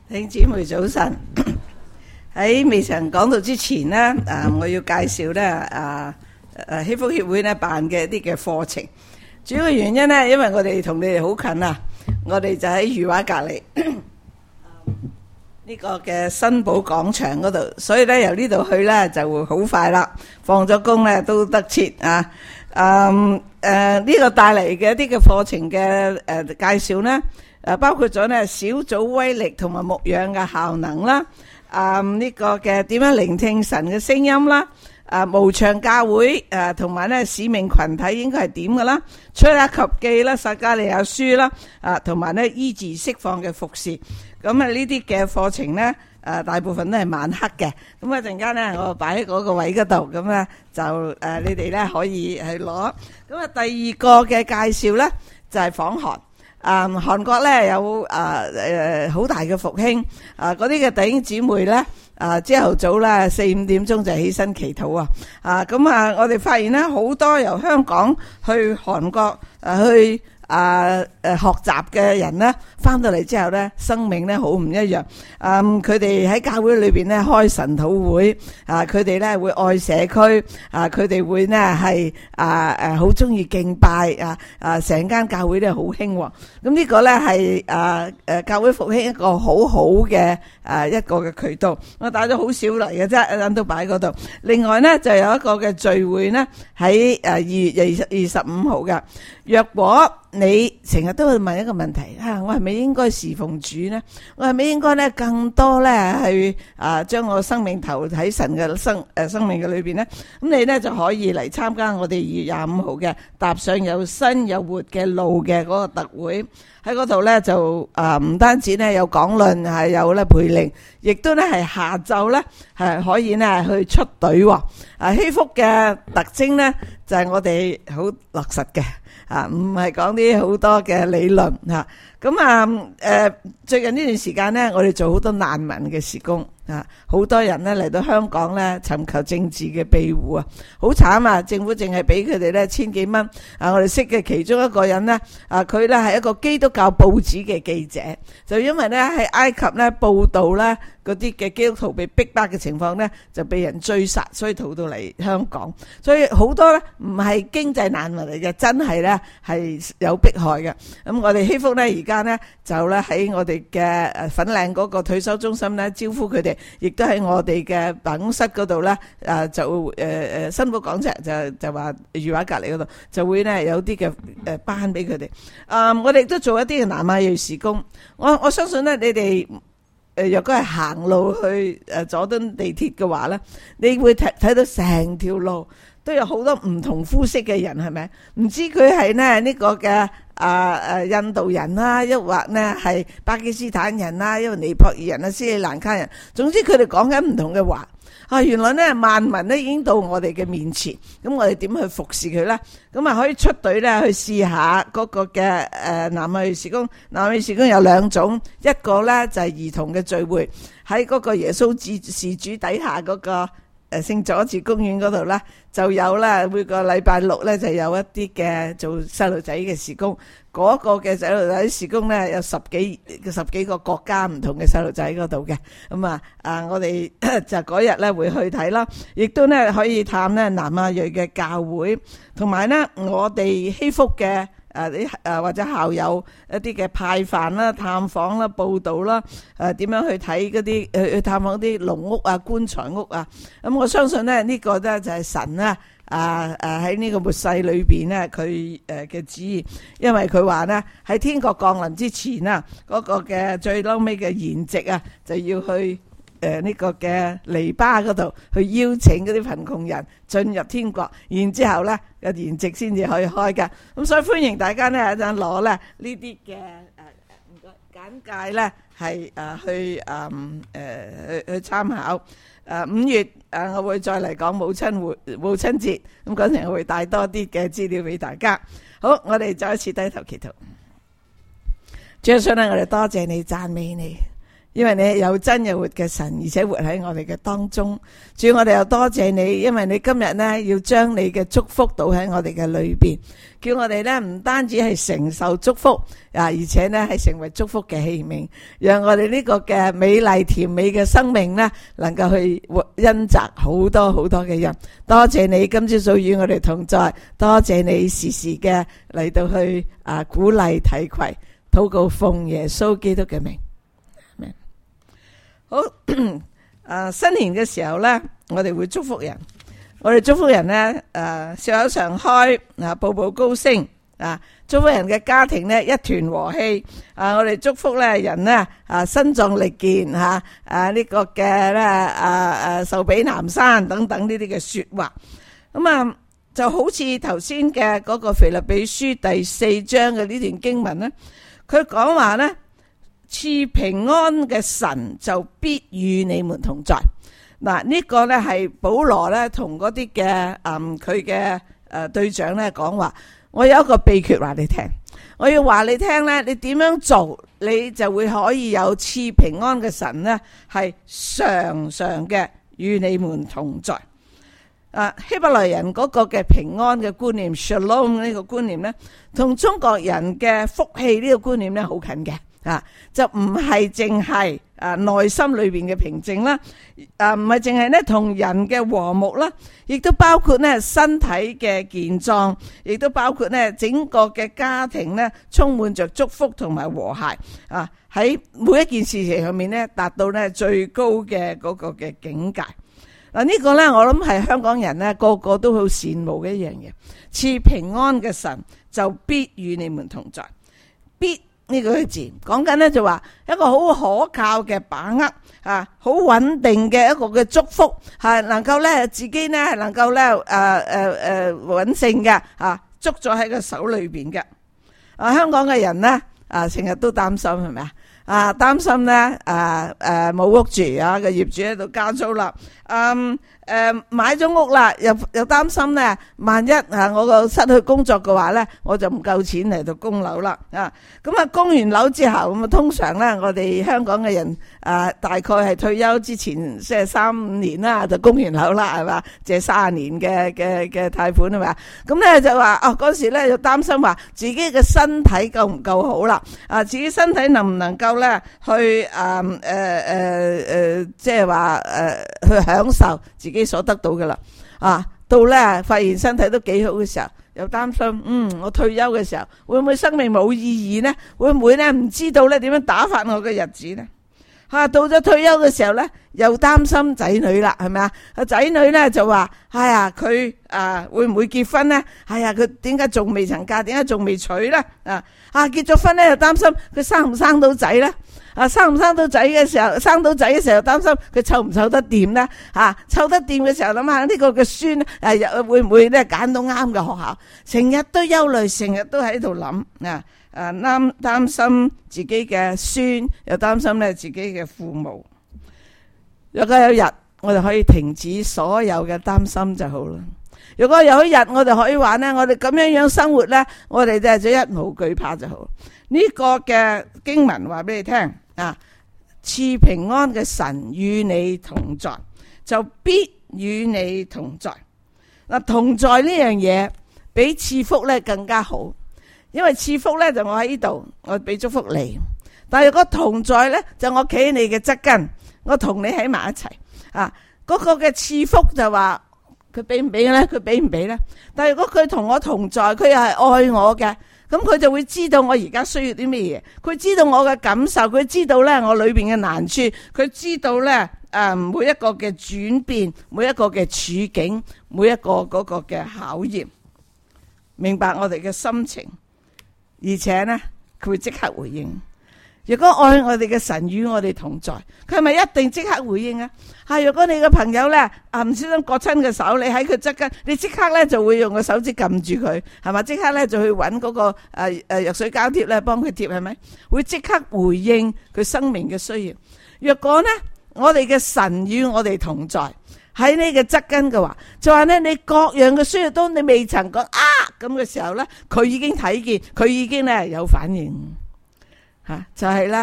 弟兄姊妹早晨。喺未曾講到之前呢，我要介紹呢希福協會呢辦嘅一啲嘅課程。主要嘅原因呢，因為我哋同你哋好近啊，我哋就喺裕華隔離呢個嘅新寶廣場嗰度，所以呢由呢度去呢就會好快啦。放咗工呢都得切啊。呢個帶嚟嘅一啲嘅課程嘅介紹呢，包括咗呢小組威力同埋牧養嘅效能啦，呢個嘅點樣聆聽神嘅聲音啦，無牆教會同埋呢使命群體應該係點嘅啦，出埃及記啦、撒迦利亞書啦，同埋呢醫治釋放嘅服侍。咁呢啲嘅課程呢，大部分都係晚黑嘅。咁一陣間呢，我擺喺嗰個位嗰度，咁呢就你哋呢可以去攞。咁第二個嘅介紹呢，就係訪韓。韓國咧有好大嘅復興，嗰啲嘅弟兄姊妹咧，朝頭早咧4-5點鐘就起身祈禱我哋發現咧好多由香港去韓國去學習嘅人咧，翻到嚟之後咧，生命咧好唔一樣。佢哋喺教會裏邊咧開神禱會，佢哋咧會愛社區，佢哋會咧係好中意敬拜，成間教會咧好興旺。咁呢個咧係教會復興一個好好嘅一個嘅渠道。我帶咗好少嚟嘅啫，一陣都擺嗰度。另外咧就有一個嘅聚會咧喺2月25號嘅。若果你成日都會問一個問題，我係咪應該侍奉主呢？我係咪應該咧更多咧去將我生命投喺神嘅生命嘅裏邊呢？咁你咧就可以嚟參加我哋2月25號嘅踏上有新有活嘅路嘅嗰個特會。喺嗰度咧就唔單止咧有講論，係有咧培靈，亦都咧係下晝咧係可以咧去出隊。希福嘅特徵咧就係我哋好落實嘅，唔係講啲好多嘅理論吓。咁最近呢段時間咧，我哋做好多難民嘅事工。好多人咧嚟到香港咧尋求政治嘅庇護啊，好慘啊！政府淨係俾佢哋咧千幾蚊。我哋識嘅其中一個人咧，佢咧係一個基督教報紙嘅記者，就因為咧喺埃及咧報道咧嗰啲嘅基督徒被逼迫嘅情況咧，就被人追殺，所以逃到嚟香港。所以好多咧唔係經濟難民嚟嘅，真係咧係有迫害嘅。咁我哋希福咧而家咧就咧喺我哋嘅粉嶺嗰個退休中心咧招呼佢哋。亦都喺我哋嘅辦公室嗰度咧，就新寶廣場就話裕華隔離嗰度就會咧有啲嘅班俾佢哋。我哋都做一啲嘅南亞裔事工。我相信咧，你哋若果係行路去佐敦地鐵嘅話咧，你會睇到成條路都有好多唔同膚色嘅人，係咪？唔知佢係咧呢個嘅印度人啦，抑或呢係巴基斯坦人啦，因為尼泊爾人啦、斯里蘭卡人，總之佢哋講緊唔同嘅話。原來呢萬民呢已經到我哋嘅面前，咁我哋點去服侍佢呢？咁可以出隊咧去試下嗰個嘅南亞裔事工。南亞裔事工有2種，一個呢就係兒童嘅聚會，喺嗰個耶穌事主底下嗰個聖佐治公園嗰度咧，就有咧每個禮拜6咧就有一啲嘅做細路仔嘅事工。嗰個嘅細路仔事工咧有十幾個國家唔同嘅細路仔嗰度嘅。咁我哋就嗰日咧會去睇啦，亦都咧可以探咧南亞裔嘅教會，同埋咧我哋希福嘅或者校友一啲嘅派飯啦、探訪啦、報道啦，點樣去睇嗰啲去探訪啲農屋啊、棺材屋啊。咁我相信咧呢個咧就係神啦。喺呢個末世裏邊咧，佢嘅旨意，因為佢話咧喺天國降臨之前啊，嗰個嘅最嬲尾嘅筵席啊，就要去呢個嘅籬笆嗰度去邀請嗰啲貧窮人進入天國，然之後咧個筵席先至可以開噶。咁所以歡迎大家咧一陣攞咧呢啲嘅簡介咧係去參考。5月我會再嚟講母親節，咁嗰陣我會帶多啲嘅資料俾大家。好，我哋再一次低頭祈禱。主耶穌咧，我哋多謝你讚美你， 因為你係有真有活嘅神，而且活喺我哋嘅當中。主，我哋又多謝你，因為你今日呢要將你嘅祝福倒喺我哋嘅裏邊，叫我哋呢唔單止係承受祝福而且呢係成為祝福嘅器皿，讓我哋呢個嘅美麗甜美嘅生命呢能夠去恩澤好多好多嘅人。多謝你今朝早與我哋同在，多謝你時時嘅嚟到去鼓勵提攜，禱告奉耶穌基督嘅名。好，新年嘅時候呢，我哋會祝福人，我哋祝福人呢，笑口常開，步步高升，祝福人嘅家庭呢一團和氣，我哋祝福呢人呢身壯力健，呢個嘅呢壽比南山等等呢啲嘅說話，咁就好似頭先嘅嗰個腓立比書第4章嘅呢段經文呢，佢講話呢。賜平安嘅神就必與你們同在。嗱，呢個咧係保羅咧同嗰啲嘅佢嘅對象咧講話，我有一個秘訣話你聽，我要話你聽咧，你點樣做，你就會可以有賜平安嘅神咧係常常嘅與你們同在。希伯來人嗰個嘅平安嘅觀念 Shalom 呢個觀念咧，同中國人嘅福氣呢個觀念咧好近嘅。就唔係淨係內心裏邊嘅平靜啦，唔係淨係咧同人嘅和睦啦，亦都包括咧身體嘅健壯，亦都包括咧整個嘅家庭咧充滿着祝福同埋和諧喺每一件事情上面咧達到咧最高嘅嗰個嘅境界。呢個咧我諗係香港人咧個個都好羨慕嘅一樣嘢，賜平安嘅神就必與你們同在，必。呢個字講緊咧就話一個好可靠嘅把握好穩定嘅一個嘅祝福，係能夠咧自己咧能夠咧穩勝嘅捉咗喺個手裏邊嘅。香港嘅人咧成日都擔心係咪擔心咧冇屋住個業主喺度加租啦，買咗屋啦，又擔心咧，萬一我個失去工作嘅話咧，我就唔夠錢嚟到供樓啦。咁供完樓之後，咁通常咧，我哋香港嘅人大概係退休之前即係3-5年啦，就供完樓啦，係嘛，借30年嘅貸款係嘛。咁咧就話嗰時咧就擔心話自己嘅身體夠唔夠好啦，自己身體能唔能夠咧去即係話去享受自己所得到嘅啦，到咧發現身體都幾好嘅時候，又擔心，我退休嘅時候會唔會生命冇意義呢？會唔會咧唔知道咧點樣打發我嘅日子呢？到咗退休嘅時候咧，又擔心仔女啦，係咪啊？仔女咧就話，佢會唔會結婚呢？佢點解仲未曾嫁？點解仲未娶呢？結咗婚咧又擔心佢生唔生到仔呢？生唔生到仔嘅時候，生到仔嘅時候擔心佢湊唔湊得掂呢？湊得掂嘅時候諗下呢個嘅孫會唔會咧揀到啱嘅學校？成日都憂慮，成日都喺度諗擔心自己嘅孫，又擔心咧自己嘅父母。如果有一日我哋可以停止所有嘅擔心就好啦。如果有一日我哋可以話呢，我哋咁樣樣生活呢，我哋就一無懼怕就好。呢個嘅經文話俾你聽賜平安嘅神與你同在，就必與你同在。同在呢樣嘢比賜福咧更加好，因為賜福咧就我喺呢度，我俾祝福你。但係如果同在咧，就我企喺你嘅側跟，我同你喺埋一齊嗰個嘅賜福就話佢俾唔俾咧？佢俾唔俾咧？但係如果佢同我同在，佢又係愛我嘅，咁佢就會知道我而家需要啲咩嘢，佢知道我嘅感受，佢知道咧我裏邊嘅難處，佢知道咧每一個嘅轉變，每一個嘅處境，每一個嗰個嘅考驗，明白我哋嘅心情，而且咧佢會即刻回應。如果愛我哋嘅神與我哋同在，佢係咪一定即刻回應啊？如果你嘅朋友咧唔小心割親嘅手，你喺佢側跟，你即刻咧就會用個手指撳住佢，係嘛？即刻咧就去揾嗰個藥水膠貼咧幫佢貼，係咪？會即刻回應佢生命嘅需要。若果呢，我哋嘅神與我哋同在，喺你嘅側跟嘅話，就話咧你各樣嘅需要都你未曾講咁嘅時候咧，佢已經睇見，佢已經咧有反應。就係咧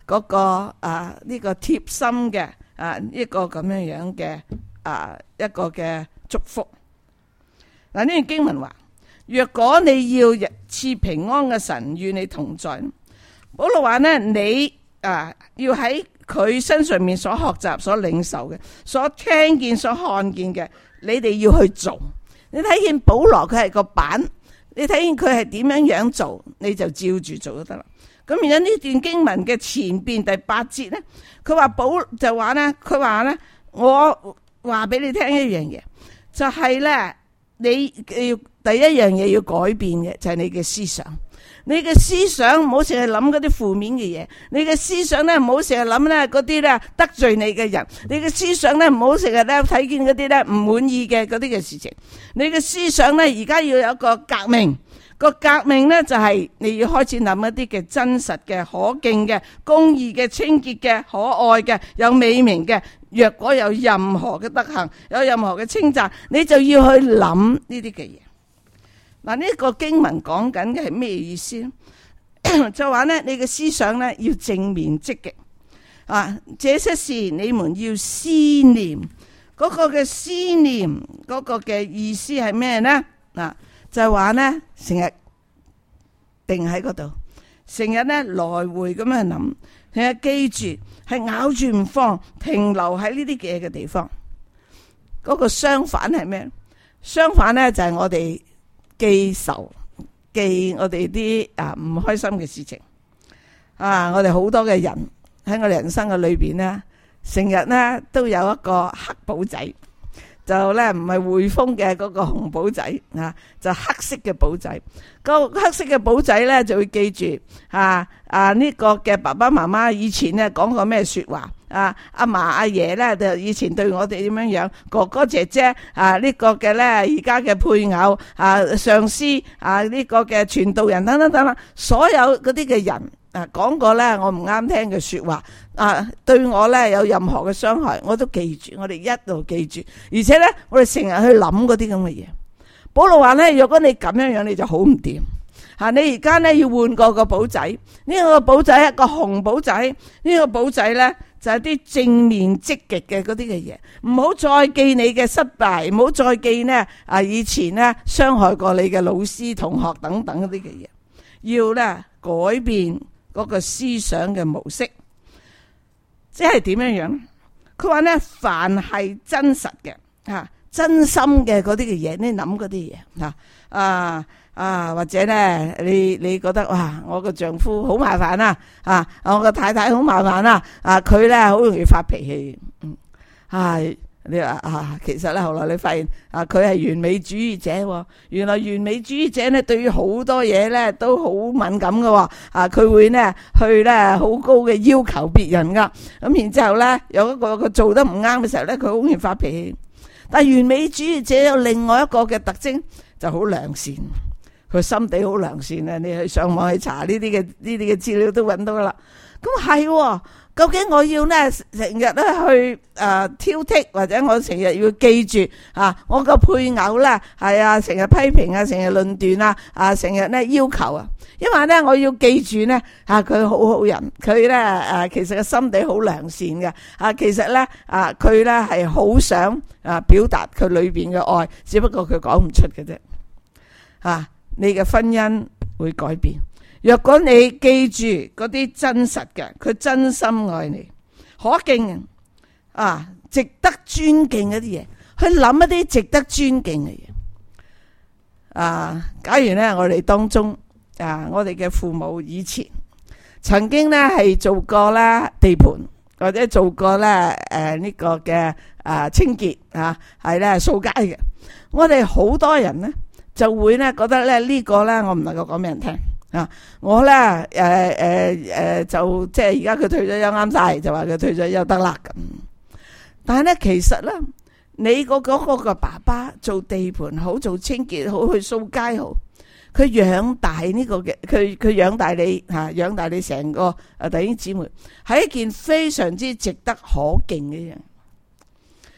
嗰個呢個貼心嘅一個咁樣嘅一個嘅祝福。嗱，呢段經文話，若果你要賜平安嘅神與你同在，保羅話呢，你要喺佢身上面所學習、所領受嘅、所聽見、所看見嘅，你哋要去做。你睇見保羅佢係個板，你睇見佢係點樣做，你就照住做就得啦。咁而家呢段經文嘅前邊第8節呢，佢話佢話呢，我話俾你聽一樣嘢，就係呢，你要第一樣嘢要改變嘅就係你嘅思想。你嘅思想唔好成日諗嗰啲負面嘅嘢，你嘅思想咧唔好成日諗咧嗰啲咧得罪你嘅人，你嘅思想咧唔好成日咧睇見嗰啲咧唔滿意嘅嗰啲嘅事情。你嘅思想咧而家要有一個革命，個革命咧就係你要開始諗一啲嘅真實嘅、可敬嘅、公義嘅、清潔嘅、可愛嘅、有美名嘅。若果有任何嘅德行，有任何嘅稱讚，你就要去諗呢啲嘅嘢。嗱，呢個經文講緊嘅係咩意思咧？就話咧，你嘅思想咧要正面積極這些事你們要思念。嗰個嘅思念嗰個嘅意思係咩咧？就係話咧，成日定喺嗰度，成日咧來回咁樣諗，成日記住，係咬住唔放，停留喺呢啲嘢嘅地方。嗰個相反係咩？相反咧就係我哋記仇，記我哋啲唔開心嘅事情。我哋好多嘅人喺我哋人生嘅裏邊咧，成日咧都有一個黑簿仔，就咧唔係匯豐嘅嗰個紅簿仔就黑色嘅簿仔。個黑色嘅簿仔咧就會記住呢個嘅爸爸媽媽以前咧講過咩說話。阿嫲阿爺咧就以前對我哋點樣樣，哥哥姐姐呢個嘅咧而家嘅配偶上司呢個嘅傳道人等等等等，所有嗰啲嘅人講過咧我唔啱聽嘅說話對我咧有任何嘅傷害，我都記住，我哋一路記住，而且咧我哋成日去諗嗰啲咁嘅嘢。保羅話咧，如果你咁樣樣，你就好唔掂。你而家咧要換過個簿仔，呢個簿仔係個紅簿仔，呢個簿仔咧就係啲正面積極嘅嗰啲嘅嘢，唔好再記你嘅失敗，唔好再記呢以前呢傷害過你嘅老師、同學等等嗰啲嘅嘢，要咧改變嗰個思想嘅模式，即係點樣樣？佢話咧，凡係真實嘅真心嘅嗰啲嘅嘢，你諗嗰啲嘢或者咧，你覺得哇，我個丈夫好麻煩我個太太好麻煩佢咧好容易發脾氣。你話其實咧後來你發現佢係完美主義者，原來完美主義者咧對於好多嘢咧都好敏感噶，佢會咧去咧好高嘅要求別人噶，咁然之後咧有一個佢做得唔啱嘅時候咧，佢好容易發脾氣。但係完美主義者有另外一個嘅特徵，就好良善，佢心地好良善啊！你去上網去查呢啲嘅資料都揾到啦。咁係，究竟我要咧成日咧去挑剔，或者我成日要記住我個配偶咧係成日批評成日論斷成日咧要求因為咧我要記住咧佢好好人，佢咧其實個心地好良善嘅其實咧佢咧係好想表達佢裏邊嘅愛，只不過佢講唔出嘅啫。你嘅婚姻會改變。若果你記住嗰啲真實嘅，佢真心愛你，可敬值得尊敬嗰啲嘢，去諗一啲值得尊敬嘅嘢。假如咧我哋當中我哋嘅父母以前曾經咧係做過咧地盤，或者做過咧呢個嘅清潔係咧掃街嘅，我哋好多人咧就會咧覺得咧呢個咧我唔能夠講俾人聽。我咧就即係而家佢退咗休啱晒，就話佢退咗休得啦咁。但係咧其實咧，你嗰個爸爸做地盤好，做清潔好，去掃街好，佢養大呢個嘅，佢養大你養大你成個弟兄姊妹，係一件非常之值得可敬嘅嘢。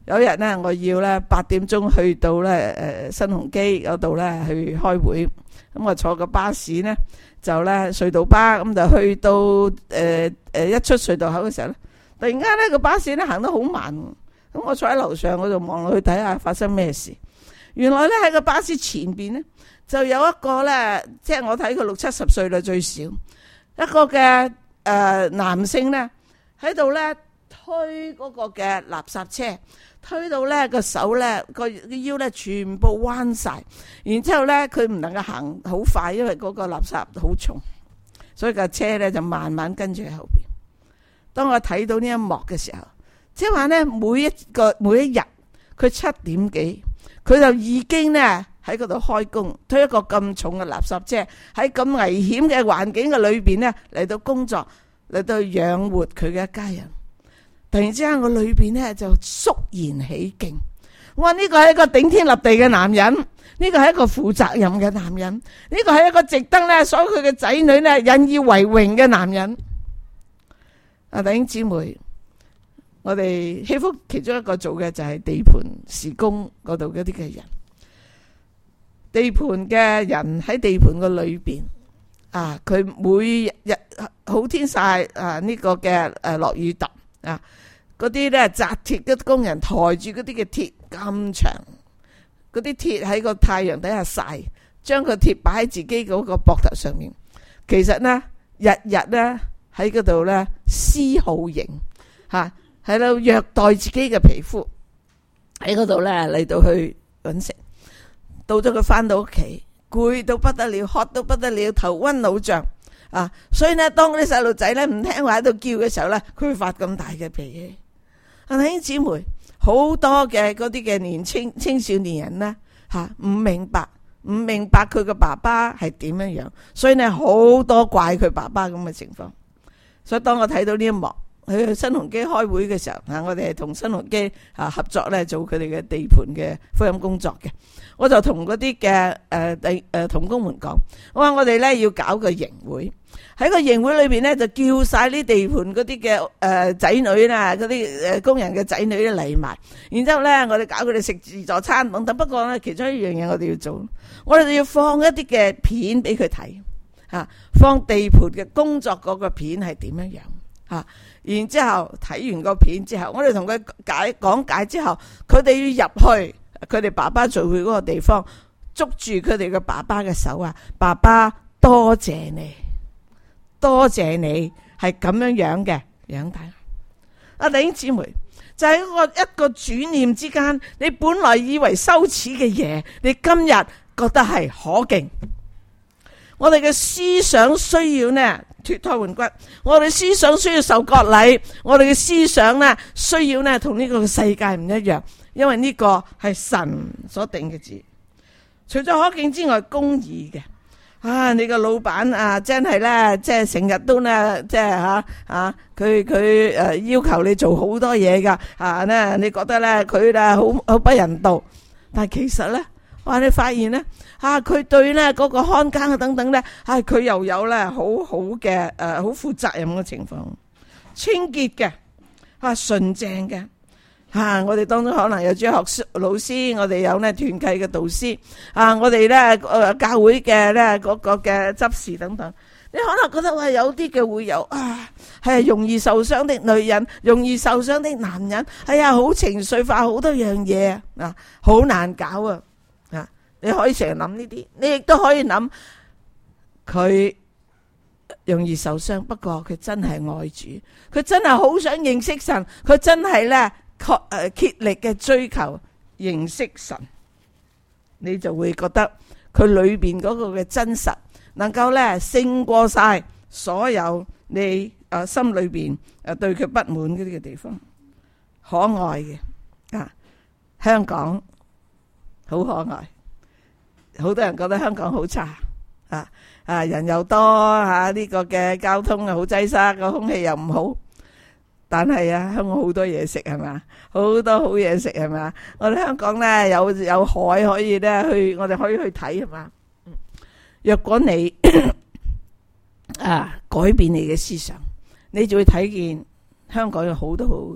有一日咧，我要咧8點鐘去到咧新鴻基嗰度咧去開會，咁我坐個巴士咧就咧隧道巴，咁就去到一出隧道口嘅時候咧，突然間咧個巴士咧行得好慢，咁我坐喺樓上我就望落去睇下發生咩事。原來咧喺個巴士前邊咧就有一個咧，即係我睇佢60-70歲啦最少，一個嘅男性咧喺度咧推嗰個嘅垃圾車。推到咧個手咧個腰咧全部彎晒，然之後咧佢唔能夠行好快，因為嗰個垃圾好重，所以架車咧就慢慢跟住喺後邊。當我睇到呢一幕嘅時候，即係話咧每一日佢7點幾，佢就已經咧喺嗰度開工，推一個咁重嘅垃圾車喺咁危險嘅環境嘅裏邊咧嚟到工作，嚟到養活佢嘅一家人。突然之間我裏邊咧就肅然起敬，我話呢個係一個頂天立地嘅男人，呢個係一個負責任嘅男人，呢個係一個值得咧所有佢嘅仔女咧引以為榮嘅男人。弟兄姊妹，我哋祈福其中一個做嘅就係地盤事工嗰度嗰啲嘅人，地盤嘅人喺地盤嘅裏邊啊，佢每日好天曬啊，呢個嘅落雨揼啊，嗰啲咧紮鐵嘅工人抬住嗰啲嘅鐵咁長，嗰啲鐵喺個太陽底下曬，將個鐵擺喺自己嗰個膊頭上面。其實呢，日日咧喺嗰度咧施酷刑吓，喺度虐待自己嘅皮膚，喺嗰度咧嚟到去搵食。到咗佢翻到屋企，攰到不得了，渴到不得了，頭暈腦脹啊！所以呢，當啲細路仔咧唔聽話喺度叫嘅時候咧，佢會發咁大嘅脾氣。弟兄姊妹，好多嘅嗰啲嘅青少年人咧吓，唔明白佢嘅爸爸係點樣樣，所以呢好多怪佢爸爸咁嘅情況。所以當我睇到呢一幕，去新鴻基開會嘅時候，我哋係同新鴻基合作咧做佢哋嘅地盤嘅福音工作嘅。我就同嗰啲嘅同工們講，我話我哋咧要搞個營會，喺個營會裏邊咧就叫晒啲地盤嗰啲嘅仔女啦，嗰啲工人嘅仔女咧嚟埋，然之後咧我哋搞佢哋食自助餐等等。不過咧其中一樣嘢我哋要做，我哋就要放一啲嘅片俾佢睇吓，放地盤嘅工作嗰個片係點樣樣吓。然之後睇完個片之後，我哋同佢講解之後，佢哋要入去佢哋爸爸聚會嗰個地方，捉住佢哋嘅爸爸嘅手啊！爸爸多謝你，多謝你係咁樣樣嘅樣大。弟兄姊妹，就係一個轉念之間，你本來以為羞恥嘅嘢，你今日覺得係可敬。我哋嘅思想需要呢脫胎換骨，我哋思想需要受割禮，我哋嘅思想呢需要呢同呢個世界唔一樣，因為呢個係神所定嘅旨。除咗可敬之外，公義嘅你個老闆啊，真係咧，即係成日都呢，即係佢要求你做好多嘢噶呢，你覺得咧佢咧好不人道，但係其實咧，你發現咧佢對咧嗰個看更啊等等咧，佢又有咧好好嘅好負責任嘅情況，清潔嘅純正嘅我哋當中可能有主學老師，我哋有咧團契嘅導師我哋咧教會嘅咧嗰個嘅執事等等。你可能覺得話有啲嘅會有係容易受傷的女人，容易受傷的男人，好情緒化，好多樣嘢好難搞啊！你可以成日諗呢啲，你亦都可以諗佢容易受傷，不過佢真係愛主，佢真係好想認識神，佢真係咧竭力嘅追求認識神，你就會覺得佢裏邊嗰個嘅真實，能夠咧勝過晒所有你心裏邊對佢不滿嗰啲嘅地方。可愛嘅香港好可愛。好多人覺得香港好差人又多呢個嘅交通好擠塞，個空氣又唔好。但係香港好多嘢食係嘛，好多好嘢食係嘛。我哋香港咧有海可以咧去，我哋可以去睇係嘛。若果你改變你嘅思想，你就會睇見香港有好多好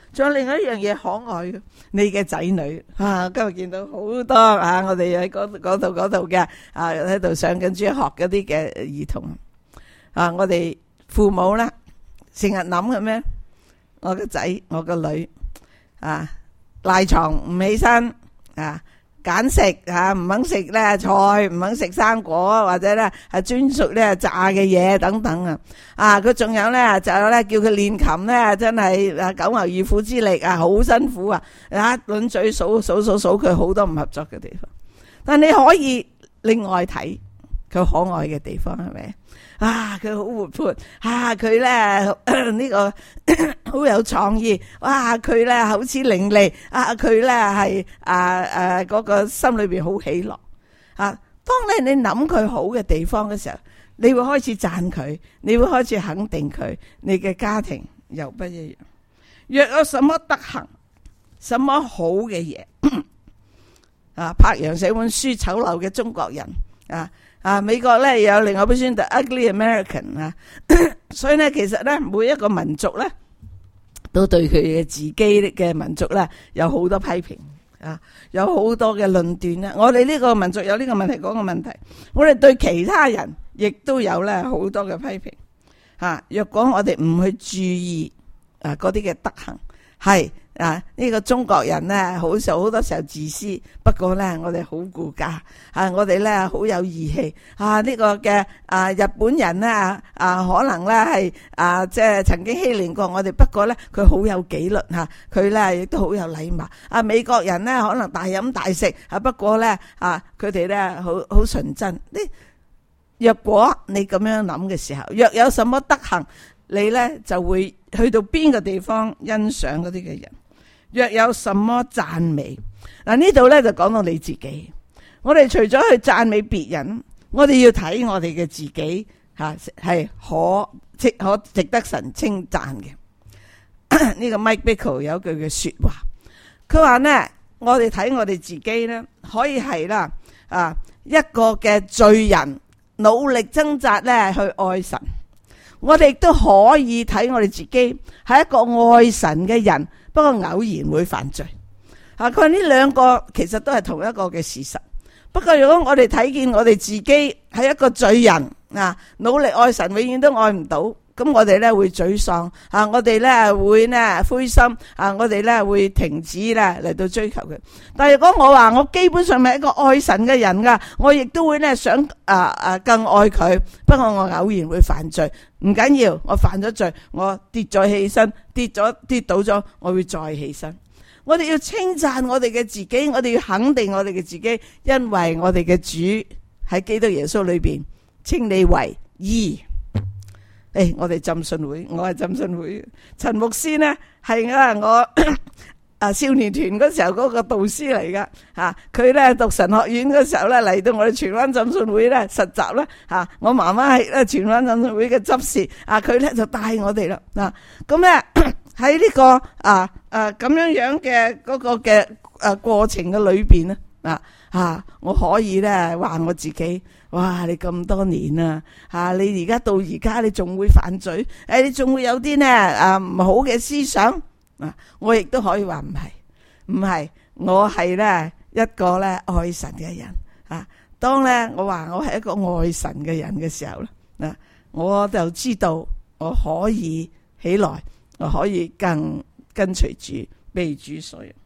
仲有另外一樣嘢可愛嘅，你嘅仔女啊，今日見到好多啊，我哋喺嗰度嘅啊，喺度上緊中學嗰啲嘅兒童啊，我哋父母啦，成日諗嘅咩？我個仔，我個女啊，賴床唔起身啊，揀食啊，唔肯食咧菜，唔肯食生果，或者咧係專屬咧炸嘅嘢等等啊！佢仲有咧就咧叫佢練琴咧，真係啊九牛二虎之力啊，好辛苦啊！一輪嘴數佢好多唔合作嘅地方，但你可以另外睇佢可愛嘅地方係咪？啊，佢好活潑啊！佢咧呢個好有創意，哇！佢咧好似伶俐啊！佢咧係嗰個心裏邊好喜樂啊！當你諗佢好嘅地方嘅時候，你會開始讚佢，你會開始肯定佢，你嘅家庭又不一樣。若有什麼德行，什麼好嘅嘢啊，柏楊寫本書《醜陋嘅中國人》美國咧有另外一本書《The Ugly American》所以咧其實咧每一個民族咧都對佢嘅自己嘅民族咧有好多批評有好多嘅論斷咧。我哋呢個民族有呢個問題嗰個問題，我哋對其他人亦都有咧好多嘅批評若果我哋唔去注意嗰啲嘅德行，係呢個中國人咧好多時候自私，不過咧我哋好顧家我哋咧好有義氣呢個嘅日本人咧可能咧係即係曾經欺凌過我哋，不過咧佢好有紀律佢咧亦都好有禮貌美國人咧可能大飲大食不過咧佢哋咧好純真。若果你咁樣諗嘅時候，若有什麼德行，你咧就會去到邊個地方欣賞嗰啲嘅人。若有什麼讚美，呢度咧就講到你自己。我哋除咗去讚美別人，我哋要睇我哋嘅自己係可值得神稱讚嘅。呢個 Mike Bickle 有句嘅說話，佢話呢，我哋睇我哋自己呢，可以係啦一個嘅罪人，努力掙扎咧去愛神。我哋亦都可以睇我哋自己係一個愛神嘅人，不過偶然會犯罪佢話呢兩個其實都係同一個嘅事實。不過如果我哋睇見我哋自己係一個罪人努力愛神永遠都愛唔到，咁我哋咧會沮喪我哋咧會咧灰心我哋咧會停止咧嚟到追求佢。但係如果我話我基本上係一個愛神嘅人噶，我亦都會咧想更愛佢，不過我偶然會犯罪，唔緊要，我犯咗罪，我跌咗起身，跌倒咗，我會再起身。我哋要稱讚我哋嘅自己，我哋要肯定我哋嘅自己，因為我哋嘅主喺基督耶穌裏邊稱你為義。我哋浸信會，我係浸信會。陳牧師呢係我少年團嗰時候嗰個導師嚟噶佢咧讀神學院嗰時候咧嚟到我哋荃灣浸信會咧實習啦我媽媽係咧荃灣浸信會嘅執事佢咧就帶我哋啦咁咧喺呢個咁樣嘅嗰個嘅過程嘅裏邊咧我可以咧話我自己，哇！你咁多年你而家到而家你仲會犯罪，你仲會有啲咧唔好嘅思想我亦都可以話唔係，我係咧一個咧愛神嘅人當咧我話我係一個愛神嘅人嘅時候咧我就知道我可以起來，我可以更跟隨主，被主所用。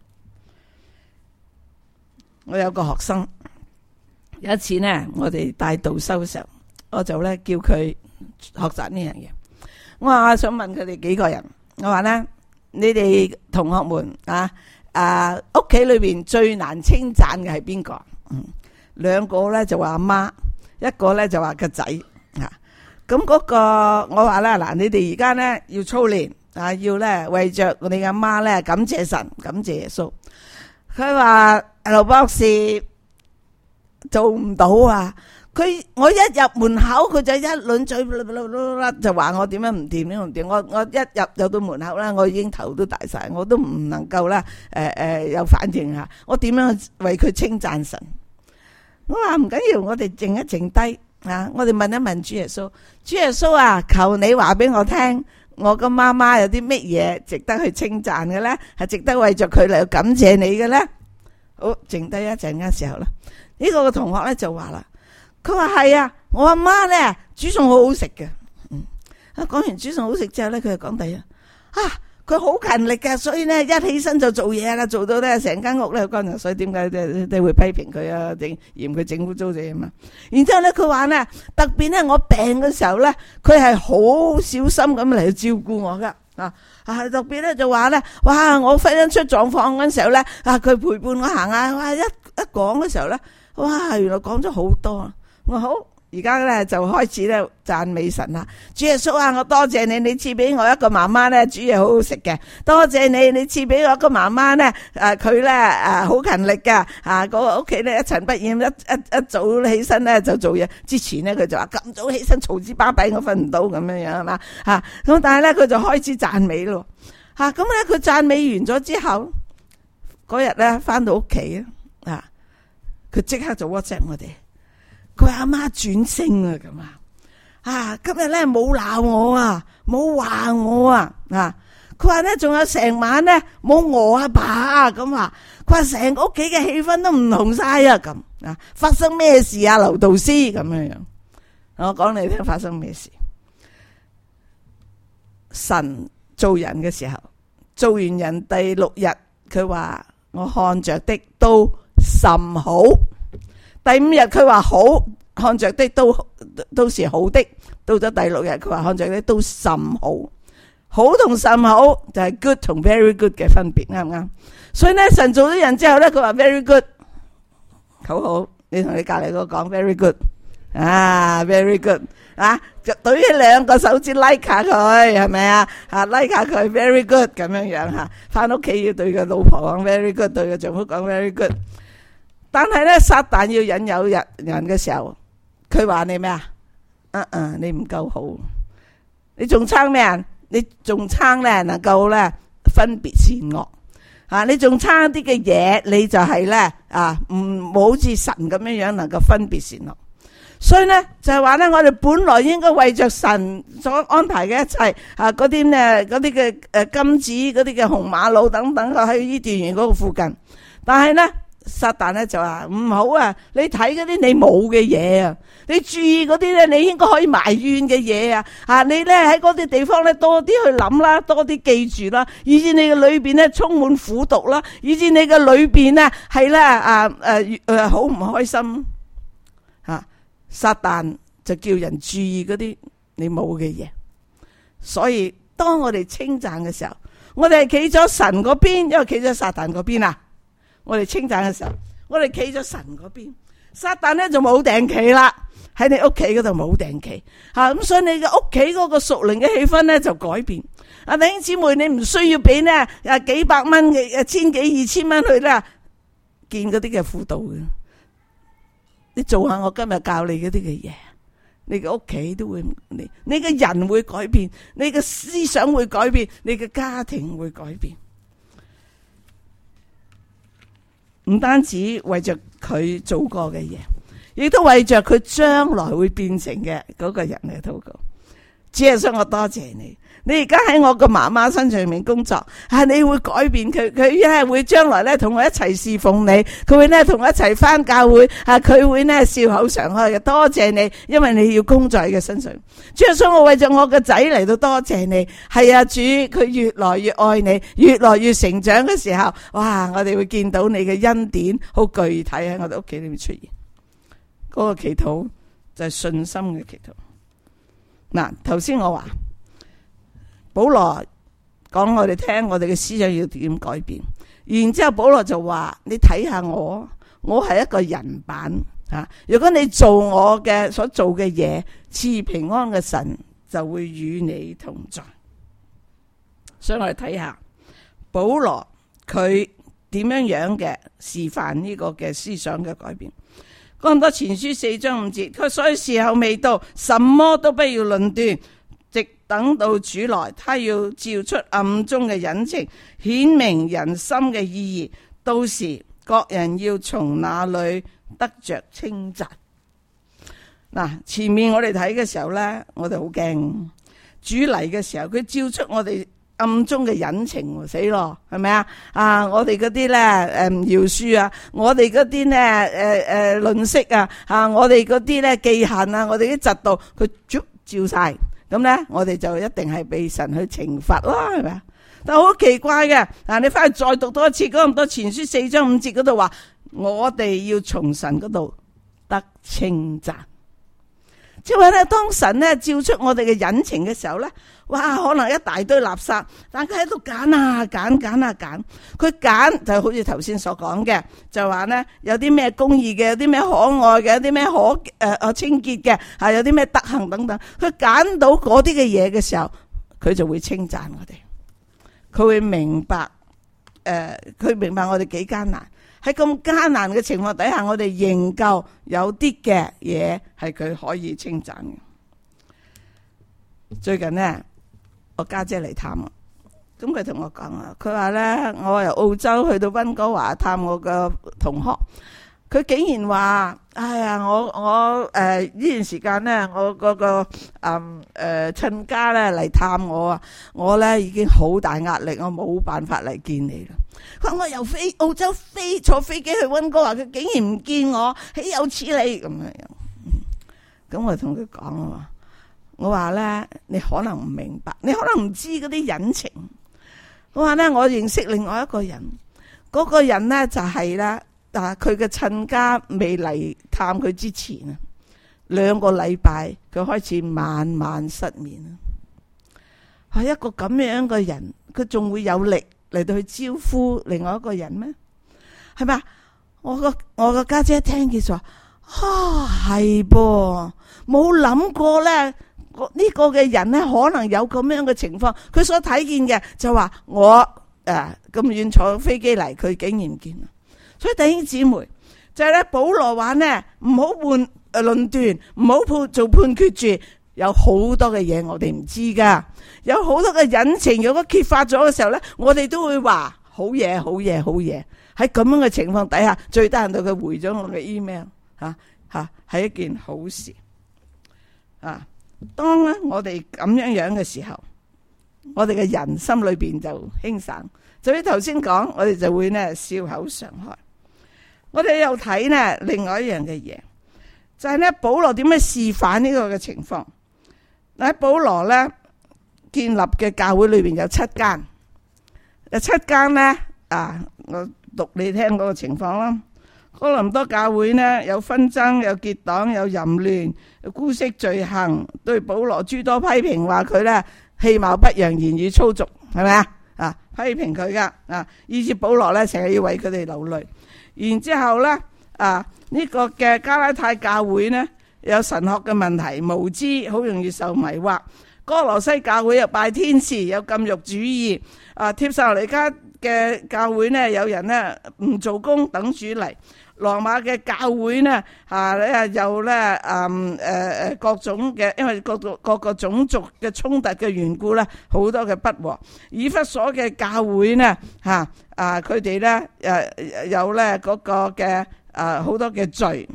我有個學生，有一次呢，我哋帶導修嘅時候，我就咧叫佢學習呢樣嘢。我話我想問佢哋幾個人，我話咧，你哋同學們屋企裏邊最難稱讚嘅係邊個？兩個咧就話阿媽，一個咧就話個仔。咁嗰個我話咧嗱，你哋而家咧要操練要咧為着我哋阿媽咧感謝神，感謝耶穌。佢話劉博士做唔到我一入門口佢就一輪嘴就話我點樣唔掂，我一入到門口啦，我已經頭都大晒，我都唔能夠啦有反應我點樣為佢稱讚神？我話唔緊要，我哋靜一靜低我哋問一問主耶穌，主耶穌求你話俾我聽， 我個媽媽有啲乜嘢值得去稱讚嘅咧？係值得為着佢嚟感謝你嘅咧？好，剩低一陣間時候啦。呢個同學咧就話啦，佢話係啊，我阿媽咧煮餸好好食嘅。講完煮餸好食之後咧，佢就講第一佢好勤力嘅，所以咧一起身就做嘢啦，做到咧成間屋咧乾淨。所以點解你會批評佢啊？嫌佢整污糟啫嘛。然之後咧，佢話咧特別咧，我病嘅時候咧，佢係好小心咁嚟照顧我噶。特別咧就話咧，哇！我忽然出狀況嗰陣時候咧，佢陪伴我行啊，哇！一講嘅時候咧，哇！原來講咗好多。我好。而家咧就開始咧讚美神啦，主耶穌啊，我多謝你，你賜俾我一個媽媽咧煮嘢好好食嘅，多謝你，你賜俾我一個媽媽咧，佢咧好勤力噶，個屋企咧一塵不染，一早起身咧就做嘢。之前咧佢就話咁早起身嘈之巴閉，我瞓唔到咁樣樣係嘛咁，但係咧佢就開始讚美咯咁咧佢讚美完咗之後，嗰日咧翻到屋企佢即刻就 WhatsApp 我哋。佢阿媽轉升啊咁今日咧冇鬧我冇話我佢話咧仲有成晚咧冇餓阿爸咁話，佢話成個屋企嘅氣氛都唔同晒咁發生咩事劉導師咁樣樣，我講你聽發生咩事。神做人嘅時候，做完人第6日，佢話我看着的都甚好。第5日佢話好，看着的都是好的。到咗第6日佢話看着的都甚好。好同甚好就係 good 同 very good 嘅分別，啱唔啱？所以咧神做咗人之後咧，佢話 very good 好，你同你隔籬嗰個講 very good very good 就舉起2個手指 like 下佢，係咪like 下佢 very good 咁樣樣翻屋企要對個老婆講 very good， 對個丈夫講 very good。但係咧，撒旦要引誘人嘅時候，佢話你咩你唔夠好，你仲差咩啊？你仲差咧能夠咧分別善惡你仲差啲嘅嘢，你就係咧唔好似神咁樣樣能夠分別善惡。所以咧就係話咧，我哋本來應該為着神所安排嘅一切嗰啲咧嗰啲嘅金子、嗰啲嘅紅瑪瑙等等，喺伊甸園嗰個附近，但係咧。撒旦咧就話唔好你睇嗰啲你冇嘅嘢你注意嗰啲咧你應該可以埋怨嘅嘢你咧喺嗰啲地方咧多啲去諗啦，多啲記住啦，以至你嘅裏邊咧充滿苦毒啦，以至你嘅裏邊咧係咧好唔開心撒旦就叫人注意嗰啲你冇嘅嘢，所以當我哋稱讚嘅時候，我哋係企咗神嗰邊，因為企咗撒旦嗰邊我哋稱讚嘅時候，我哋企咗神嗰邊，撒旦咧就冇定企啦，喺你屋企嗰度冇定企咁，所以你嘅屋企嗰個屬靈嘅氣氛咧就改變。弟兄姊妹，你唔需要俾呢幾百蚊嘅千幾2000蚊去咧見嗰啲嘅輔導嘅，你做下我今日教你嗰啲嘅嘢，你嘅屋企都會你嘅人會改變，你嘅思想會改變，你嘅家庭會改變。唔單止為着佢做過嘅嘢，亦都為着佢將來會變成嘅嗰個人嚟禱告。主耶穌，我多謝你，你而家喺我個媽媽身上面工作，你會改變佢，佢咧會將來咧同我一齊侍奉你，佢會咧同我一齊返教會，佢會咧笑口常開嘅。多謝你，因為你要工作喺佢身上。主耶穌，我為着我個仔嚟到多謝你。係主，佢越來越愛你，越來越成長嘅時候，哇！我哋會見到你嘅恩典好具體喺我哋屋企裏面出現。嗰個祈禱就係信心嘅祈禱。頭先我話保羅講我哋聽，我哋嘅思想要點改變。然之後保羅就話：你睇下我係一個人版如果你做我嘅所做嘅嘢，賜平安嘅神就會與你同在。所以我哋睇下保羅佢點樣嘅示範呢個嘅思想嘅改變。哥林多前書4章5節，佢所以時候未到，什麼都不要論斷，直等到主來，他要照出暗中嘅隱情，顯明人心嘅意義。到時各人要從那裏得着稱讚。前面我哋睇嘅時候呢，我哋好驚， 主嚟嘅時候，佢照出我哋暗中嘅隱情，死咯，係咪啊？啊，我哋嗰啲咧唔饒恕啊，我哋嗰啲咧吝嗇啊，我哋嗰啲咧忌恨啊，我哋啲嫉妒，佢照晒，咁咧我哋就一定係被神去懲罰啦，係咪啊？但係好奇怪嘅，嗱，你翻去再讀多一次《哥林多前書》4章5節嗰度話，我哋要從神嗰度得稱讚。即係話咧，當神咧照出我哋嘅隱情嘅時候咧，哇，可能一大堆垃圾，但佢喺度揀啊揀，佢揀就好似頭先所講嘅，就話咧有啲咩公義嘅，有啲咩可愛嘅，有啲咩清潔嘅，有啲咩德行等等，佢揀到嗰啲嘅嘢嘅時候，佢就會稱讚我哋，佢會明白，佢明白我哋幾艱難。喺咁艱難嘅情況底下，我哋仍舊有啲嘅嘢係佢可以稱讚嘅。最近呢，我家姐嚟探我，咁佢同我講啊，佢話咧，我由澳洲去到溫哥華探我個同學，佢竟然話，哎呀，我呢段時間咧，我嗰個親家咧嚟探我啊，我咧已經好大壓力，我冇辦法嚟見你啦。佢話我由澳洲坐飛機去溫哥華，佢竟然唔見我，豈有此理咁樣。咁我同佢講啊，我話咧，你可能唔明白，你可能唔知嗰啲隱情。我話咧，我認識另外一個人，嗰個人咧就係咧，佢嘅親家未嚟探佢之前啊，2個禮拜佢開始晚晚失眠啊。係一個咁樣嘅人，佢仲會有力嚟到去招呼另外一個人咩？係咪？我個家姐一聽佢就話，係噃，冇諗過咧，呢個嘅人咧可能有咁樣嘅情況。佢所睇見嘅就話我咁遠坐飛機嚟，佢竟然唔見。所以弟兄姊妹就係咧，保羅話呢，唔好論斷，唔好做判決住。有好多嘅嘢我哋唔知噶，有好多嘅隱情，如果揭發咗嘅時候咧，我哋都會話好嘢。喺咁樣嘅情況底下，最低限度佢回咗我嘅 email， 係一件好事。當咧我哋咁樣嘅時候，我哋嘅人心裏邊就輕省。就似頭先講，我哋就會呢笑口常開。我哋又睇呢另外一樣嘅嘢，就係呢保羅點樣示範呢個嘅情況。喺保羅咧建立嘅教會裏邊有7間，有7間咧我讀你聽嗰個情況啦。哥林多教會呢有紛爭，有結黨，有淫亂，有姑息罪行，對保羅諸多批評，話佢咧氣貌不揚，言語粗俗，係咪啊？批評佢噶以至保羅咧成日要為佢哋流淚。然之後咧呢個嘅加拉太教會呢，有神學嘅問題，無知，好容易受迷惑。哥羅西教會又拜天使，有禁欲主義。帖撒羅尼迦嘅教會呢，有人呢唔做工等主嚟。羅馬嘅教會呢又咧各種嘅，因為各個種族嘅衝突嘅緣故咧，好多嘅不和。以弗所嘅教會呢佢哋咧有咧嗰個嘅好多嘅罪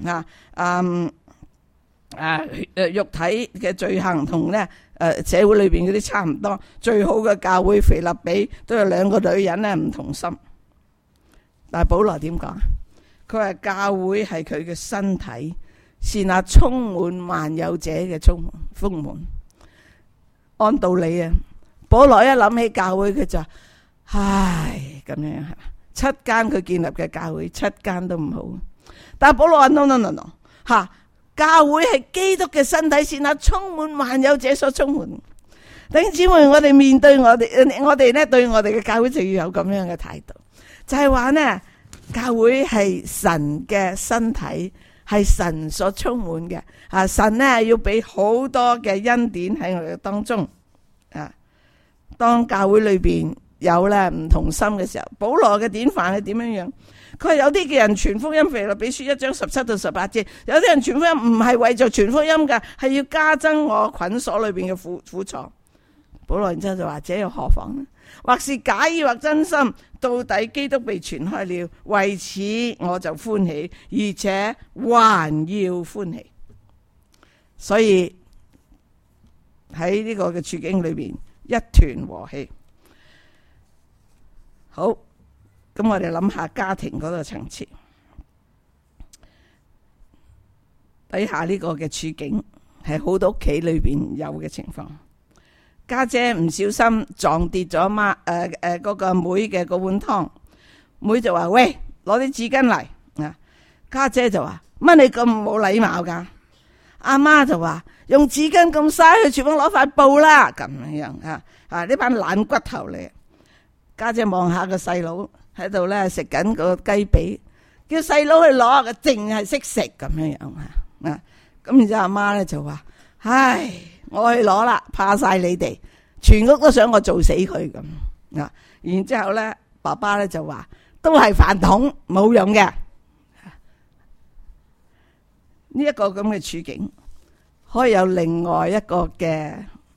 肉體嘅罪行同咧社會裏邊嗰啲差唔多。最好嘅教會腓立比都有2個女人咧唔同心。但係保羅點講？佢話教會係佢嘅身體，是那充滿萬有者嘅豐滿。按道理啊，保羅一諗起教會，佢就唉咁樣，7間佢建立嘅教會7間都唔好。但係保羅話 no， 教會係基督嘅身體，是那充滿萬有者所充滿。弟兄姊妹，我哋面對我哋咧對我哋嘅教會就要有咁樣嘅態度，就係話呢，教會係神嘅身體，係神所充滿嘅。神呢要俾好多嘅恩典喺我哋當中。當教會裏邊有咧唔同心嘅時候，保羅嘅典範係點樣樣？佢話有啲嘅人傳福音，腓立比書1章17到18節，有啲人傳福音唔係為咗傳福音嘅，係要加增我捆鎖裏邊嘅苦楚。保羅然之後就話：這又何妨呢？或是假意或真心，到底基督被傳開了，為此我就歡喜，而且還要歡喜。所以喺呢個嘅處境裏邊一團和氣。好，咁我哋諗下家庭嗰個層次，睇下呢個嘅處境係好多屋企裏邊有嘅情況。家姐唔小心撞跌咗嗰個妹嘅嗰碗湯，妹就話：喂，攞啲紙巾嚟啊！家姐就話：乜你咁冇禮貌噶？阿媽就話：用紙巾咁嘥，去廚房攞塊布啦！咁樣呢班懶骨頭嚟。家姐望下個細佬喺度咧食緊個雞髀，叫細佬去攞，佢淨係識食咁樣啊！咁然之後阿媽咧就話：唉，我去攞啦，怕晒你哋，全屋都想我做死佢咁啊！然之後咧，爸爸咧就話：都係飯桶，冇用嘅。呢一個咁嘅處境，可以有另外一個嘅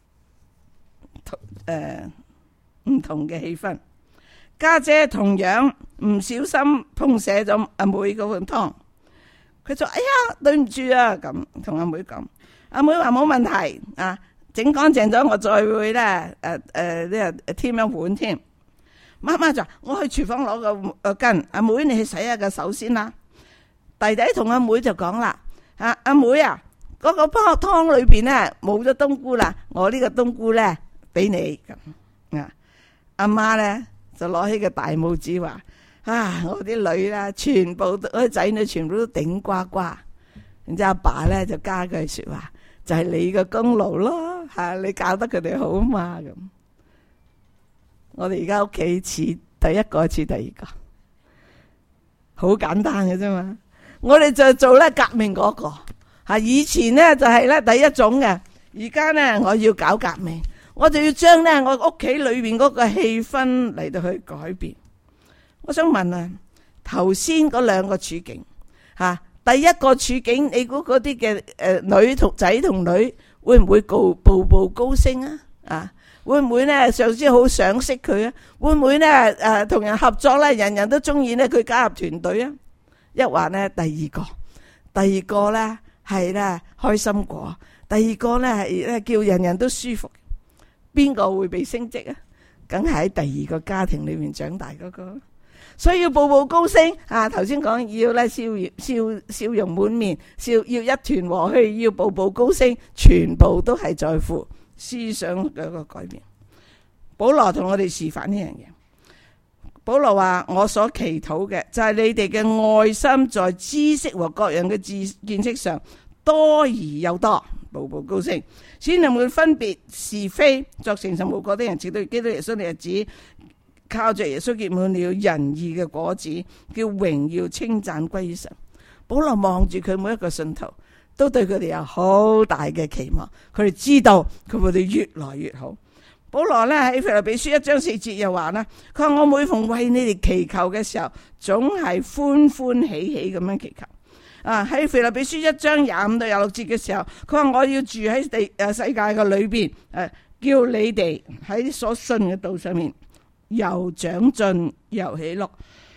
唔同嘅氣氛。家姐同樣唔小心碰瀉咗阿妹嗰碗湯，佢就哎呀，對唔住啊，咁同阿妹講。阿妹話冇問題啊，整乾淨咗我再會咧添一碗添。媽媽就話：我去廚房攞個巾，阿妹你去洗下個手先啦。弟弟同阿妹就講啦：阿妹啊，嗰個湯裏邊咧冇咗冬菇啦，我呢個冬菇咧俾你咁啊。阿媽咧就攞起個大拇指話：我啲女啦，全部都啲仔女全部都頂呱呱。然之後阿爸咧就加句說話：就係你嘅功勞咯，你教得佢哋好嘛咁。我哋而家屋企似第一個似第二個，好簡單嘅啫嘛。我哋就做咧革命嗰個，以前咧就係咧第一種嘅，而家咧我要搞革命，我就要將咧我屋企裏邊嗰個氣氛嚟到去改變。我想問啊，頭先嗰兩個處境，第一個處境，你估嗰啲嘅女同仔同女會唔會步步高升啊？會唔會咧上司好賞識佢啊？會唔會咧同人合作咧，人人都中意咧佢加入團隊啊？一話咧第二個咧係咧開心果，第二個咧係咧叫人人都舒服。邊個會被升職啊？梗係喺第二個家庭裏面長大嗰個。所以要步步高升啊！頭先講要咧笑容滿面，要一團和氣，要步步高升，全部都係在乎思想嘅一個改變。保羅同我哋示範呢樣嘢。保羅話：我所祈禱嘅就係你哋嘅愛心，在知識和各樣嘅見識上多而又多，步步高升，使你們分別是非，作誠實無過的人，直到基督耶穌的日子，靠着耶穌結滿了仁義嘅果子，叫榮耀稱讚歸於神。保羅望住佢每一個信徒，都對佢哋有好大嘅期望，佢哋知道佢會越來越好。保羅咧喺腓立比書1章4節又話啦，佢話我每逢為你哋祈求嘅時候，總係歡歡喜喜咁樣祈求。喺腓立比書1章25到26節嘅時候，佢話我要住喺世界嘅裏邊，叫你哋喺所信嘅道上面又長進又喜樂，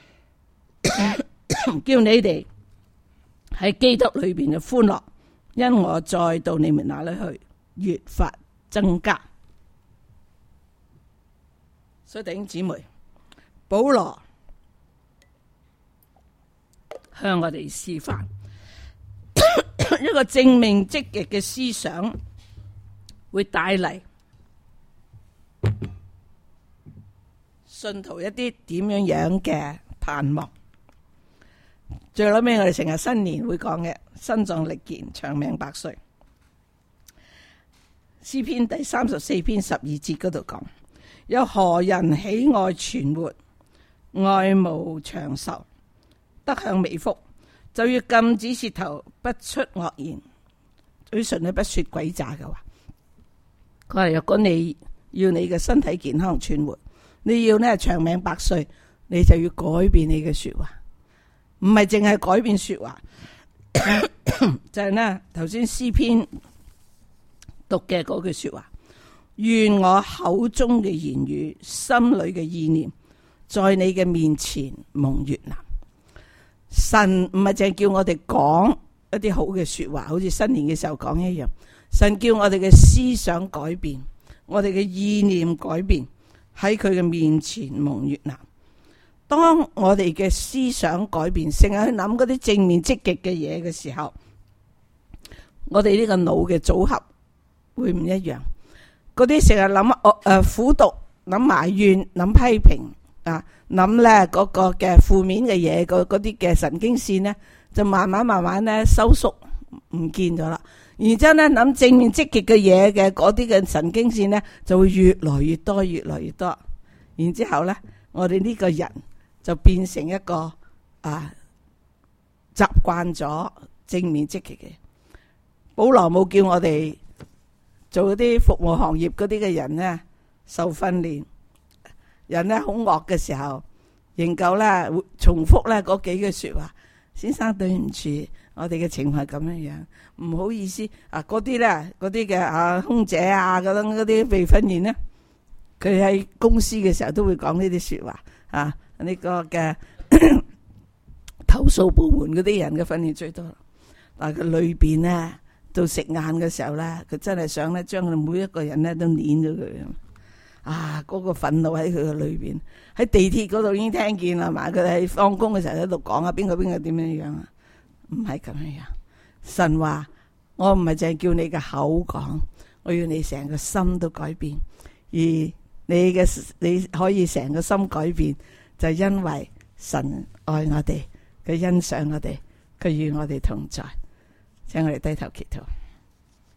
叫你哋喺基督裏邊嘅歡樂，因我再到你們那裏去，越發增加。所以弟兄姊妹，保羅向我哋示範一個正面積極嘅思想，會帶嚟信徒一啲點樣嘅盼望。最後尾我哋成日新年會講嘅，身壯力健，長命百歲。詩篇第34篇12節嗰度講：有何人喜愛存活，愛慕長壽，得享美福，就要禁止舌頭不出惡言，嘴唇不說詭詐嘅話。佢話：若果你要你嘅身體健康存活，你要呢長命百歲，你就要改變你嘅說話，唔係淨係改變說話，就係呢頭先詩篇讀嘅嗰句說話：願我口中嘅言語，心裏嘅意念，在你嘅面前蒙悅納。神唔係淨係叫我哋講一啲好嘅說話，好似新年嘅時候講一樣。 神叫我哋嘅思想改變，我哋嘅意念改變，喺佢嘅面前蒙悅納。當我哋嘅思想改變，成日去諗嗰啲正面積極嘅嘢嘅時候，我哋呢個腦嘅組合會唔一樣。嗰啲成日諗苦毒、諗埋怨、諗批評啊，諗咧嗰個嘅負面嘅嘢，嗰啲嘅神經線呢，就慢慢咧收縮唔見咗啦。然之後咧諗正面積極嘅嘢嘅嗰啲嘅神經線呢，就會越來越多，越來越多。然之後咧，我哋呢個人就變成一個習慣咗正面積極嘅。保羅冇叫我哋做嗰啲服務行業嗰啲嘅人呢，受訓練，人呢好惡嘅時候，仍舊咧重複咧嗰幾句說話。先生對唔住，我哋嘅情況係咁樣樣，唔好意思啊。嗰啲咧，嗰啲嘅空姐啊，嗰啲被訓練呢，佢喺公司嘅時候都會講呢啲說話啊。呢個嘅投訴部門嗰啲人嘅訓練最多，但係佢裏邊呢，到食晏嘅時候咧，佢真係想咧將佢哋每一個人咧都碾咗佢啊！嗰個憤怒喺佢嘅裏邊，喺地鐵嗰度已經聽見啦嘛。佢哋喺放工嘅時候喺度講啊，邊個點樣樣啊？唔係咁樣樣。神話我唔係淨係叫你嘅口講，我要你成個心都改變。而你可以成個心改變，就因為神愛我哋，佢欣賞我哋，佢與我哋同在。請我哋低頭祈禱。